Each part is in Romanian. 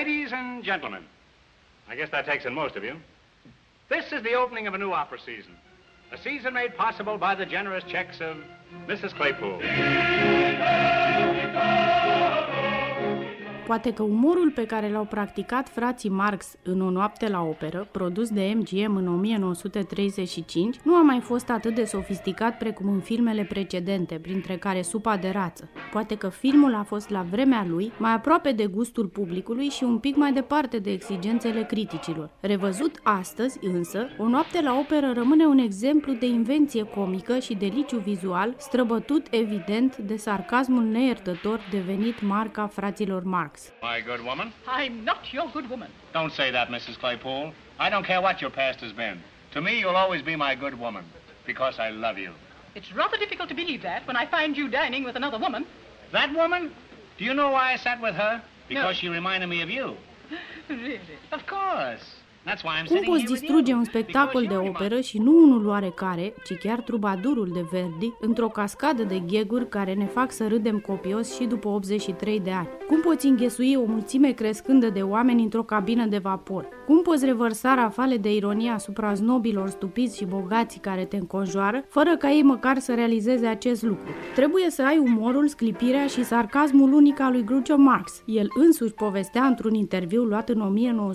Ladies and gentlemen, I guess that takes in most of you. This is the opening of a new opera season. A season made possible by the generous checks of Mrs. Claypool. Poate că umorul pe care l-au practicat frații Marx în O noapte la operă, produs de MGM în 1935, nu a mai fost atât de sofisticat precum în filmele precedente, printre care Supa de rață. Poate că filmul a fost la vremea lui mai aproape de gustul publicului și un pic mai departe de exigențele criticilor. Revăzut astăzi, însă, O noapte la operă rămâne un exemplu de invenție comică și de liciu vizual, străbătut evident de sarcasmul neiertător devenit marca fraților Marx. My good woman? I'm not your good woman. Don't say that, Mrs. Claypool. I don't care what your past has been. To me, you'll always be my good woman, because I love you. It's rather difficult to believe that when I find you dining with another woman. That woman? Do you know why I sat with her? Because No. she reminded me of you. Really? Of course. That's why I'm Cum sitting poți here with distruge you? un spectacol de Because you operă și nu unul oarecare, ci chiar Trubadurul de Verdi, într-o cascadă de gheguri care ne fac să râdem copios și după 83 de ani? Cum poți înghesui o mulțime crescândă de oameni într-o cabină de vapor? Cum poți revărsa rafale de ironie asupra znobilor stupiți și bogați care te înconjoară, fără ca ei măcar să realizeze acest lucru? Trebuie să ai umorul, sclipirea și sarcasmul unic al lui Groucho Marx. El însuși povestea într-un interviu luat în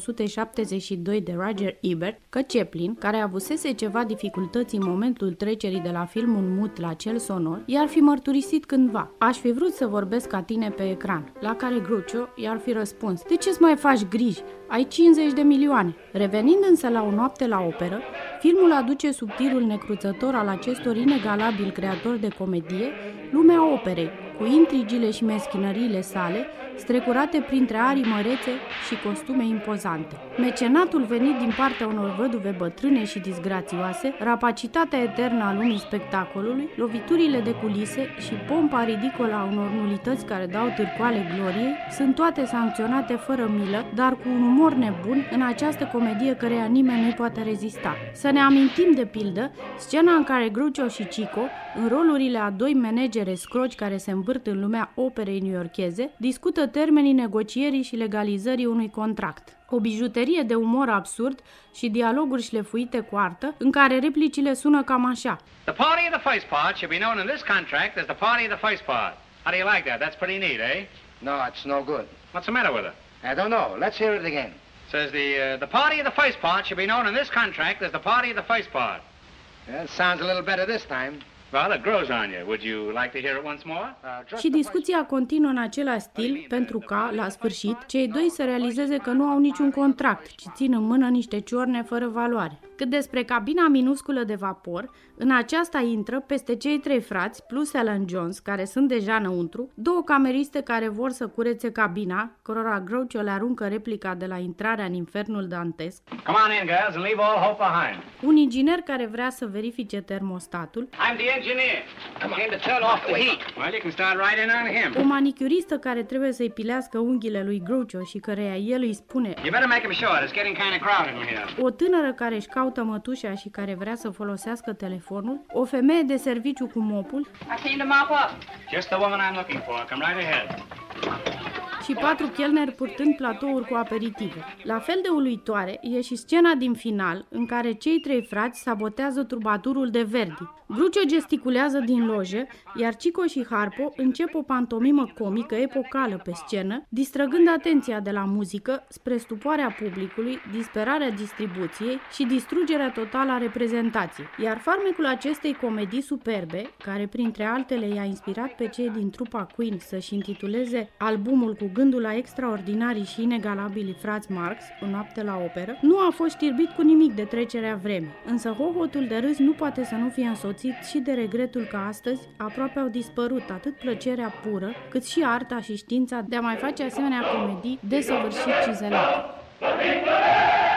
1972 de Roger Ebert că Chaplin, care avusese ceva dificultăți în momentul trecerii de la filmul mut la cel sonor, i-ar fi mărturisit cândva: "Aș fi vrut să vorbesc ca tine pe ecran", la care Groucho i-ar fi răspuns: "De ce-ți mai faci griji? Ai 50 de milioane". Revenind însă la O noapte la operă, filmul aduce subtilul necruțător al acestor inegalabili creatori de comedie, lumea operei, cu intrigile și meschinăriile sale, strecurate printre arii mărețe și costume impozante. Mecenatul venit din partea unor văduve bătrâne și disgrațioase, rapacitatea eternă a lumii spectacolului, loviturile de culise și pompa ridicolă a unor nulități care dau târcoale gloriei, sunt toate sancționate fără milă, dar cu un umor nebun în această comedie căreia nimeni nu poate rezista. Să ne amintim de pildă scena în care Groucho și Chico, în rolurile a doi manageri scroci care se învârt în lumea operei newyorkeze, discută termenii negocierii și legalizării unui contract. O bijuterie de umor absurd și dialoguri șlefuite cu artă, în care replicile sună cam așa: The party of the first part should be known in this contract as the party of the first part. How do you like that? That's pretty neat, eh? No, it's no good. What's the matter with it? I don't know. Let's hear it again. Says the party of the first part should be known in this contract as the party of the first part. Yeah, it sounds a little better this time. Well, it grows on you. Would you like to hear it once more? Și discuția continuă în același stil, pentru ca, la sfârșit, cei doi să realizeze că nu au niciun contract, ci țin în mână niște ciorne fără valoare. Cât despre cabina minusculă de vapor, în aceasta intră, peste cei trei frați, plus Alan Jones, care sunt deja înăuntru, două cameriste care vor să curețe cabina, cărora Groucho le aruncă replica de la intrarea în infernul dantesc, Come on in, girls, and leave all hope behind. un inginer care vrea să verifice termostatul, I'm the engineer. I'm here to turn off the heat. Well, you can start right in on him. o manicuristă care trebuie să-i pilească unghiile lui Groucho și căreia el îi spune, You better make him short. It's getting kind of crowded in here. o tânără care își caută mătușa și care vrea să folosească telefonul, o femeie de serviciu cu mopul I came to mop up. Just the woman I'm looking for. Come right ahead. și patru chelneri purtând platouri cu aperitive. La fel de uluitoare e și scena din final, în care cei trei frați sabotează Trubadurul de Verdi. Groucho gesticulează din lojă, iar Chico și Harpo încep o pantomimă comică epocală pe scenă, distrăgând atenția de la muzică spre stupoarea publicului, disperarea distribuției și distrugerea totală a reprezentației. Iar farmecul acestei comedii superbe, care printre altele i-a inspirat pe cei din trupa Queen să-și intituleze albumul cu gândul la extraordinarii și inegalabili frați Marx, O noapte la operă, nu a fost știrbit cu nimic de trecerea vremii. Însă hohotul de râs nu poate să nu fie însoțit și de regretul că astăzi aproape au dispărut atât plăcerea pură, cât și arta și știința de a mai face asemenea comedii desăvârșit cizelate.